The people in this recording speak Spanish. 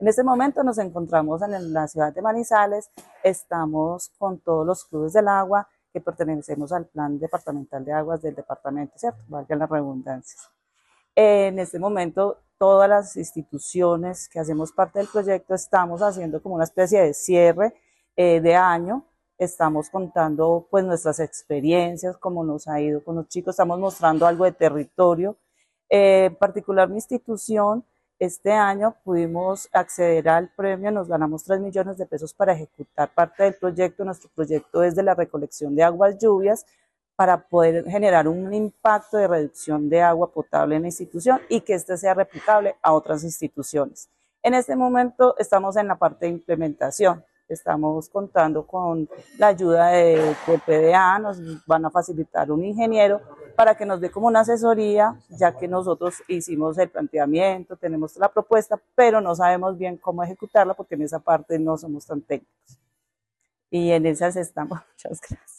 En este momento nos encontramos en la ciudad de Manizales, estamos con todos los clubes del agua que pertenecemos al Plan Departamental de Aguas del departamento, ¿cierto? Valga la redundancia. En este momento, todas las instituciones que hacemos parte del proyecto estamos haciendo como una especie de cierre de año. Estamos contando pues nuestras experiencias, cómo nos ha ido con los chicos, estamos mostrando algo de territorio. En particular mi institución, este año pudimos acceder al premio, nos ganamos 3 millones de pesos para ejecutar parte del proyecto. Nuestro proyecto es de la recolección de aguas lluvias para poder generar un impacto de reducción de agua potable en la institución y que este sea replicable a otras instituciones. En este momento estamos en la parte de implementación. Estamos contando con la ayuda del PDA, nos van a facilitar un ingeniero para que nos dé como una asesoría, ya que nosotros hicimos el planteamiento, tenemos la propuesta, pero no sabemos bien cómo ejecutarla porque en esa parte no somos tan técnicos. Y en esas estamos. Muchas gracias.